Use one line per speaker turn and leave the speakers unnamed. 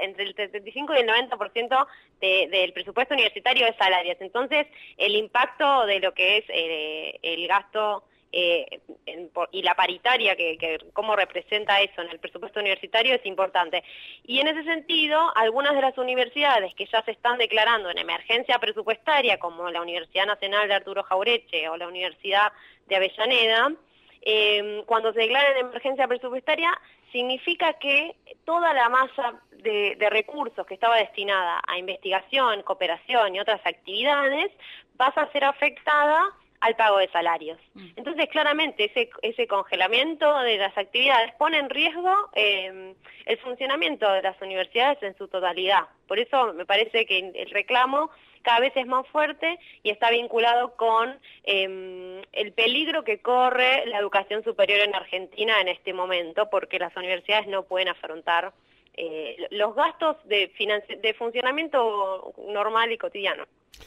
entre el 75 y el 90% del presupuesto universitario es salarios. Entonces, el impacto de lo que es el gasto y la paritaria, que cómo representa eso en el presupuesto universitario es importante. Y en ese sentido, algunas de las universidades que ya se están declarando en emergencia presupuestaria, como la Universidad Nacional de Arturo Jauretche o la Universidad de Avellaneda, cuando se declara en emergencia presupuestaria, significa que toda la masa de recursos que estaba destinada a investigación, cooperación y otras actividades pasa a ser afectada al pago de salarios. Entonces, claramente, ese congelamiento de las actividades pone en riesgo el funcionamiento de las universidades en su totalidad. Por eso me parece que el reclamo cada vez es más fuerte y está vinculado con el peligro que corre la educación superior en Argentina en este momento, porque las universidades no pueden afrontar los gastos de funcionamiento normal y cotidiano.